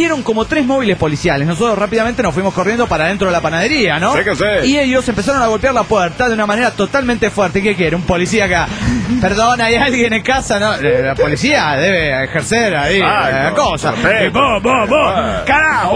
vieron como 3 móviles policiales. Nosotros rápidamente nos fuimos corriendo para dentro de la panadería, ¿no? Sí que sí. Y ellos empezaron a golpear la puerta de una manera totalmente fuerte. ¿Qué quiere? Un policía acá. Perdón, hay alguien en casa, ¿no? La policía debe ejercer ahí cosas. Carajo,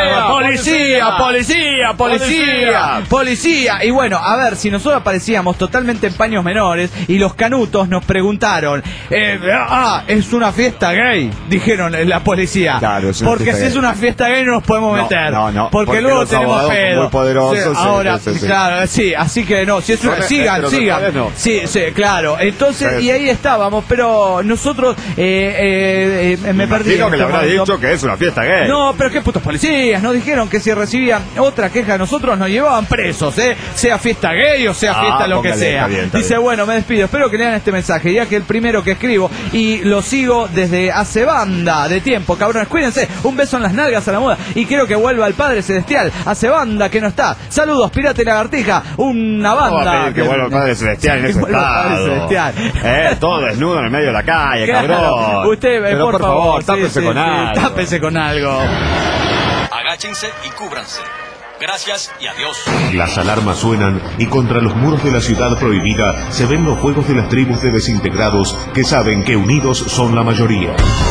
policía. Y bueno, a ver, si nosotros aparecíamos totalmente en paños menores y los canutos nos preguntaron, es una fiesta gay, dijeron la policía. Claro, porque si es una fiesta gay no nos podemos meter. No. Porque luego tenemos pedo. Muy poderosos. Ahora, sí. Claro, sí, así que no, si es una, sigan. No. Sí, claro. Entonces, y ahí estábamos, pero nosotros me perdí. Digo que le habrá dicho que es una fiesta gay. No, pero qué putos policías, nos dijeron que si recibían otra queja de nosotros nos llevaban presos, sea fiesta gay o sea fiesta lo que sea. Está bien. Dice, bueno, me despido, espero que lean este mensaje, ya que el primero que escribo y lo sigo desde hace banda de tiempo, cabrones, cuídense, un beso en las nalgas a la moda y quiero que vuelva el Padre Celestial, hace banda que no está. Saludos, Pirata y Lagartija, una banda. Que vuelva el Padre Celestial en ese estado. Todo desnudo en el medio de la calle, cabrón. Usted, pero por favor, tápese con algo. Tápese con algo. Agáchense y cúbranse. Gracias y adiós. Las alarmas suenan y contra los muros de la ciudad prohibida se ven los fuegos de las tribus de desintegrados que saben que unidos son la mayoría.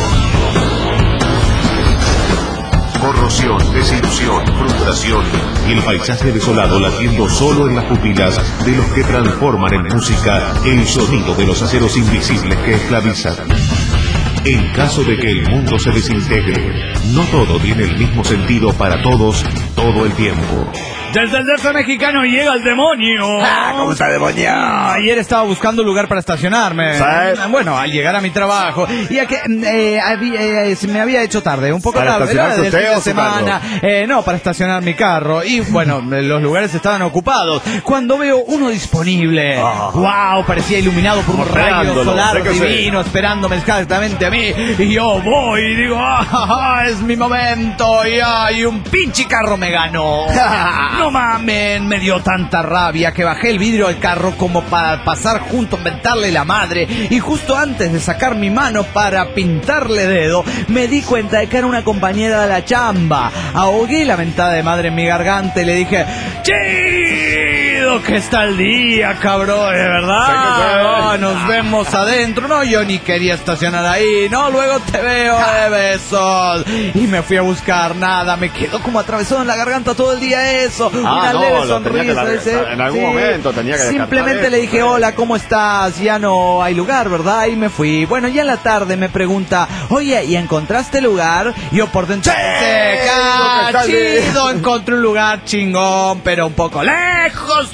Corrosión, desilusión, frustración y el paisaje desolado latiendo solo en las pupilas de los que transforman en música el sonido de los aceros invisibles que esclavizan. En caso de que el mundo se desintegre, no todo tiene el mismo sentido para todos todo el tiempo. Desde el DF mexicano llega el demonio. ¿Cómo está demonio? Ayer estaba buscando un lugar para estacionarme. ¿Sabes? Bueno, al llegar a mi trabajo, ya que se me había hecho tarde, un poco ¿Para tarde. estacionar usted o su semana. No, para estacionar mi carro. Y bueno, los lugares estaban ocupados. Cuando veo uno disponible, wow, parecía iluminado por un rayo solar divino, esperándome exactamente a mí. Y yo voy y digo, es mi momento. Y hay un pinche carro me ganó. No mames, me dio tanta rabia que bajé el vidrio del carro como para pasar junto a mentarle la madre. Y justo antes de sacar mi mano para pintarle dedo, me di cuenta de que era una compañera de la chamba. Ahogué la mentada de madre en mi garganta y le dije, chido que está el día, cabrón, de verdad. Nos vemos adentro. No, yo ni quería estacionar ahí. No, luego te veo de besos. Y me fui a buscar nada. Me quedó como atravesado en la garganta todo el día eso. Una leve sonrisa. En algún momento tenía que simplemente le dije, hola, ¿cómo estás? Ya no hay lugar, ¿verdad? Y me fui. Bueno, ya en la tarde me pregunta, oye, ¿y encontraste lugar? Yo por dentro, chido, encontré un lugar chingón, pero un poco lejos.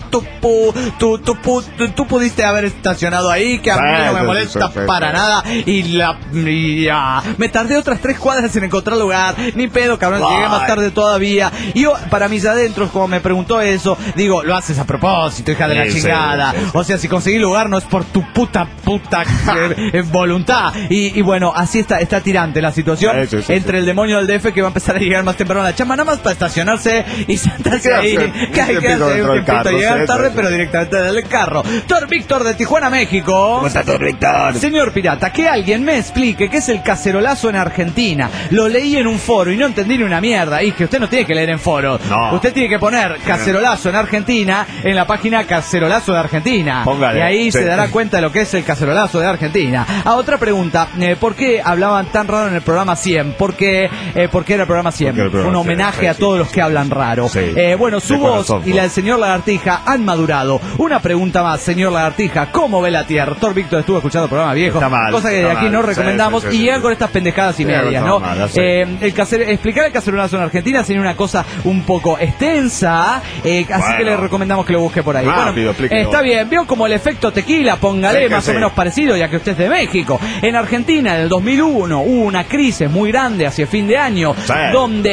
Tú pudiste haber estacionado ahí, que a mí no me molesta para nada. Y me tardé otras 3 cuadras en encontrar lugar. Ni pedo, cabrón, llegué más tarde todavía. Y yo, para mis adentros, como me preguntó eso, digo, lo haces a propósito, hija de la chingada. O sea, si conseguí lugar no es por tu puta voluntad. Y bueno, así está tirante la situación entre el demonio del DF, que va a empezar a llegar más temprano a la chamba, nada más para estacionarse y sentarse ahí. Llegar tarde, pero directamente del carro. Thor Víctor de Tijuana, México. ¿Cómo está Thor Víctor? Señor Pirata, que alguien me explique qué es el cacerolazo en Argentina. Lo leí en un foro y no entendí ni una mierda. Y que usted no tiene que leer en foros. No. Usted tiene que poner cacerolazo en Argentina en la página Cacerolazo de Argentina. Póngale. Y ahí se dará cuenta de lo que es el cacerolazo de Argentina. Otra pregunta, ¿por qué hablaban tan raro en el programa 100? ¿Por qué era el programa 100? Un homenaje a todos los que hablan raro. Bueno, su voz y la del señor Lagartija han madurado. Una pregunta más, señor Lagartija, ¿cómo ve la Tierra? Thor Víctor estuvo escuchando el programa viejo, cosa que de aquí no recomendamos, y llegan con estas pendejadas y medias, ¿no? Explicar el cacerolazo en Argentina sería una cosa un poco extensa, así que le recomendamos que lo busque por ahí. Rápido, está bien, vio como el efecto tequila, póngale más o menos parecido, ya que usted es de México. En Argentina, en el 2001, hubo una crisis muy grande hacia fin de año, donde en determinados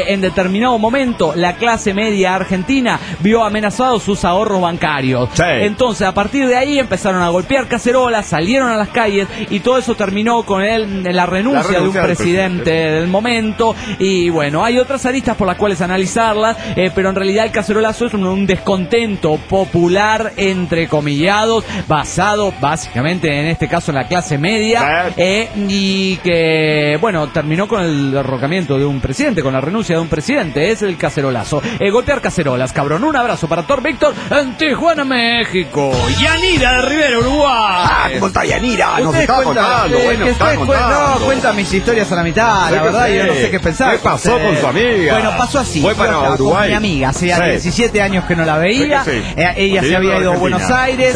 determinado momento la clase media argentina vio amenazados sus ahorros bancarios. Sí. Entonces, a partir de ahí empezaron a golpear cacerolas, salieron a las calles y todo eso terminó con la renuncia de un presidente del momento. Y bueno, hay otras aristas por las cuales analizarlas, pero en realidad el cacerolazo es un descontento popular, entrecomillados, basado básicamente en este caso en la clase media, y que, bueno, terminó con el derrocamiento de un presidente, con la renuncia de un presidente. Es el cacerolazo. Golpear cacerolas, cabrón. Un abrazo para Thor Víctor en Tijuana, México. Yanira de Rivera, Uruguay. ¿Cómo está Yanira? Nos Ustedes está contando. No, cuenta mis historias a la mitad, la verdad, yo no sé qué pensar. ¿Qué pasó con su amiga? Bueno, pasó así. Fue para Uruguay. Con mi amiga, hacía 17 años que no la veía. Ella se había ido a Buenos Aires,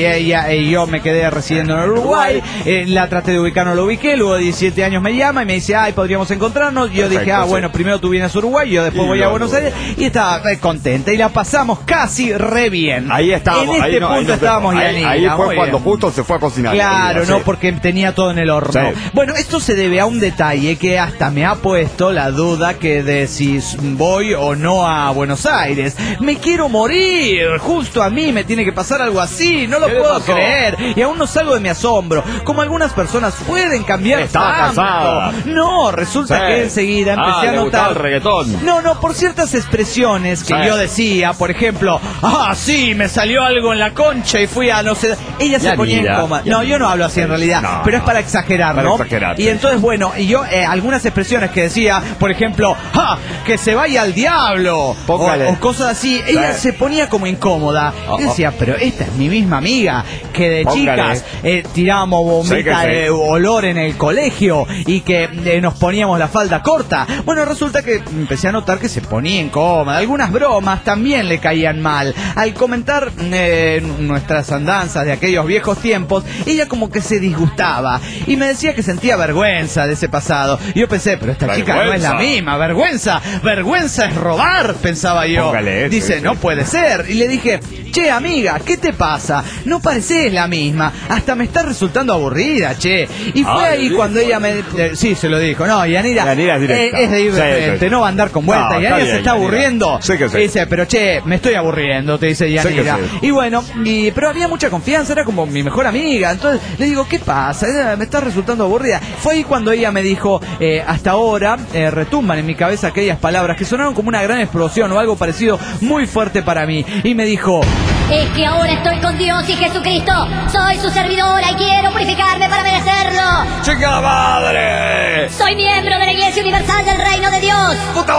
y yo me quedé residiendo en Uruguay. La traté de ubicar, no lo ubiqué. Luego de 17 años me llama y me dice, ay, podríamos encontrarnos. Yo dije, bueno, primero tú vienes a Uruguay, yo después voy a Buenos Aires. Y estaba contenta y la pasamos casi re bien. Ahí estábamos. En este punto estábamos, Yanira. Ahí fue cuando justo se fue a cocinar. Claro, no, porque tenía todo en el horno. Bueno, esto se debe a un detalle que hasta me ha puesto la duda que de si voy o no a Buenos Aires. Me quiero morir. Justo a mí me tiene que pasar algo así. No lo puedo creer. Y aún no salgo de mi asombro. Como algunas personas pueden cambiar Estaba casada. No, resulta que enseguida empecé a notar el reggaetón. No, por ciertas expresiones que yo decía, por ejemplo, sí, me salió algo en la concha y fui a no sé. Ella se ponía en coma. No, yo no hablo así en realidad, pero es para exagerar, ¿no? Y entonces, bueno, y yo algunas expresiones que decía, por ejemplo, que se vaya al diablo, o cosas así, ella se ponía como incómoda. Y decía, pero esta es mi misma amiga, que de chicas tirábamos bombita de olor en el colegio y que nos poníamos la falda corta. Bueno, resulta que empecé a notar que se ponía incómoda. Algunas bromas también le caían mal. Al comentar nuestras andanzas de aquellos viejos tiempos, ella como que se disgustaba y me decía que sentía vergüenza de ese pasado. Y yo pensé, pero esta chica no es la misma. Vergüenza es robar, pensaba yo. Dice, no puede ser. Y le dije, che, amiga, ¿qué te pasa? No pareces la misma. Hasta me está resultando aburrida, che. Y fue ahí cuando ella me... sí, se lo dijo. No, Yanira es de ir de frente, no va a andar con vuelta. Yanira se está aburriendo. Y dice, pero che, me estoy aburriendo, te dice Yanira. Y bueno, pero había mucha confianza, era como mi mejor amiga. Entonces le digo, ¿qué pasa? Me está resultando aburrida. Fue ahí cuando ella me dijo, hasta ahora retumban en mi cabeza aquellas palabras que sonaron como una gran explosión o algo parecido muy fuerte para mí. Y me dijo... Es que ahora estoy con Dios y Jesucristo. Soy su servidora y quiero purificarme para merecerlo. ¡Chica la madre! Soy miembro de la Iglesia Universal del Reino de Dios. ¡Puta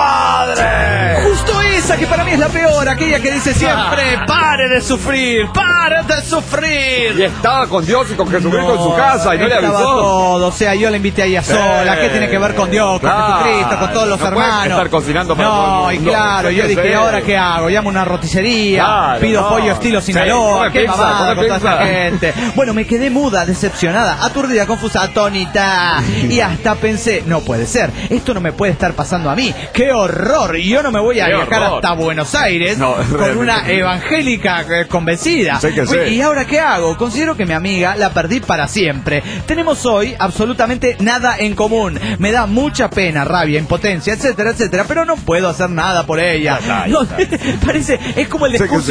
madre! Justo esa que para mí es la peor, aquella que dice siempre, pare de sufrir, pare de sufrir. Y estaba con Dios y con Jesucristo en su casa y no le avisó. Todo, o sea, yo la invité a ella sola. ¿Qué tiene que ver con Dios, con Jesucristo, con todos los hermanos? Estar cocinando para no, y claro, yo dije, ¿ahora qué hago? Llamo a una roticería, pido pollo estilo Sinaloa, qué mamada con toda esa gente. Bueno, me quedé muda, decepcionada, aturdida, confusa, atónita. Y hasta pensé, no puede ser, esto no me puede estar pasando a mí. ¡Qué horror! Y yo no me voy a viajar hasta Buenos Aires con una evangélica convencida. ¿Y ahora qué hago? Considero que mi amiga la perdí para siempre. Tenemos hoy absolutamente nada en común. Me da mucha pena, rabia, impotencia, etcétera, etcétera, pero no puedo hacer nada por ella. No, parece, es como el discurso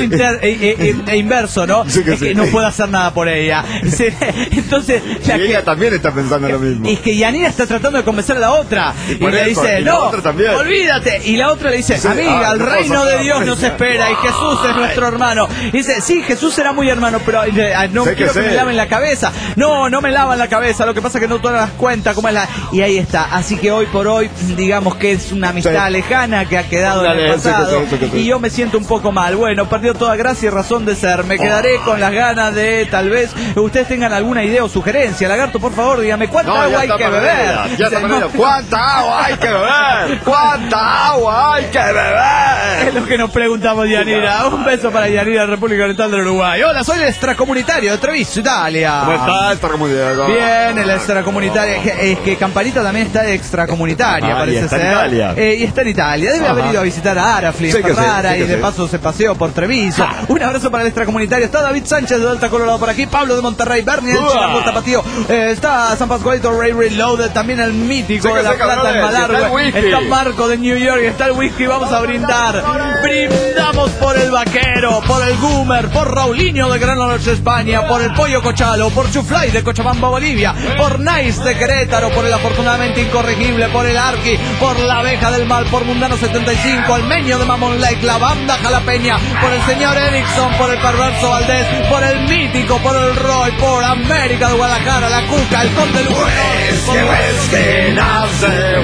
inverso, ¿no? Es que no puedo hacer nada por ella. Entonces, ella también está pensando lo mismo. Es que Yanira está tratando de convencer a la otra. Y le dice, no, olvídate. Y la otra le dice, amiga, el reino de Dios nos espera y Jesús es nuestro hermano. Y dice, sí, Jesús será muy hermano, pero no quiero que me laven la cabeza. No me lavan la cabeza. Lo que pasa es que no te das cuenta cómo es la... Y ahí está. Así que hoy por hoy, digamos que es una amistad lejana que ha quedado en el pasado. Y yo me siento un poco mal. Bueno, perdió toda gracia y razón de ser. Me quedaré con las ganas de, tal vez, ustedes tengan alguna idea o sugerencia. Lagarto, por favor, dígame, ¿cuánta agua hay que beber? ¿Cuánta agua hay que beber? ¿Cuánta agua hay que beber? Es lo que nos preguntamos, Yanira. Un beso para Yanira, República Oriental del Uruguay. Hola, soy el extracomunitario de Treviso, Italia. ¿Cómo está extracomunitario? Bien, el extracomunitario. Es que Campanita también está extracomunitaria, parece está ser. En Italia. Y está en Italia. Debe haber ido a visitar a Arafli, en Ferrara, y de paso se paseó por Treviso. Un abrazo para el extracomunitario. Está David Sánchez de Delta Colorado por aquí, Pablo de Monterrey, Bernie de Chilango, Tapatío. Está San Pascualito, Ray Reloaded, también el mítico de La Plata, en Malargüe. Está Marco de New York, está el whisky. Vamos a brindar. Brindamos por el Vaquero, por el Goomer, por Raulinho de Gran Noche, España, por el Pollo Cochalo, por Chuflay de Cochabamba, Bolivia, por Nice de Querétaro, por el afortunadamente incorregible, por el Arqui, por la Abeja del Mal, por Mundano 75, el Meño de Mamón Lake, la Banda Jalapeña, por el señor Erickson, por el Perverso Valdés, por el Mítico, por el Roy, por América de Guadalajara, la Cuca, el Conde del Whisky, nace,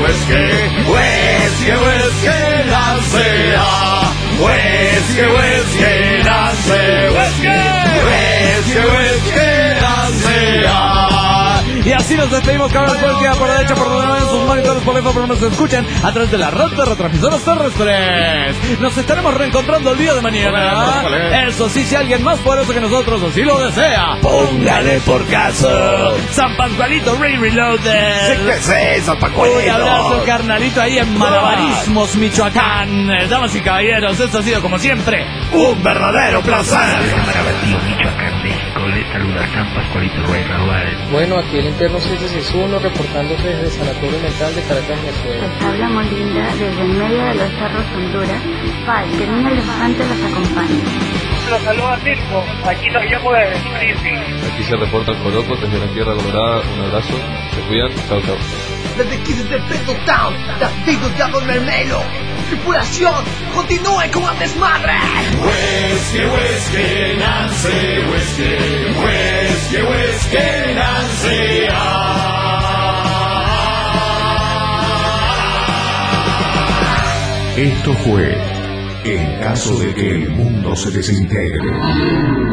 whisky, nace, whisky, nace, whisky, nace. Y así nos despedimos, cabrón. Queda por la derecha, por donde ven sus monitores, por lejos, pero nos escuchen a través de la red de retransmisoras terrestres. Nos estaremos reencontrando el día de mañana. Eso sí, si alguien más poderoso que nosotros así lo desea, póngale por caso. San Pascualito, Ray Reloaded. Sí, San Pascualito. Un abrazo, carnalito, ahí en Malabarismos, Michoacán. Damas y caballeros, esto ha sido como siempre un verdadero placer. Michoacán, México, le saluda San Pascualito, Ray Reloaded. Bueno, aquí el interno 661 reportándose desde el Sanatorio Mental de Caracas, Venezuela. Les habla Molinda desde el medio de los cerros, Honduras. Pai, que niño elefante los acompañe. Los saluda Mirko, aquí los llamo desde Springfield. Aquí se reportan Colocos desde la Tierra Colorada. Un abrazo, se cuidan, chao, chao. Desde aquí desde Peto Town, David Gustavo Mermelo. Tripulación, continúe con el desmadre. Whisky, Nancy, whisky, Nancy. Esto fue En caso de que el mundo se desintegre.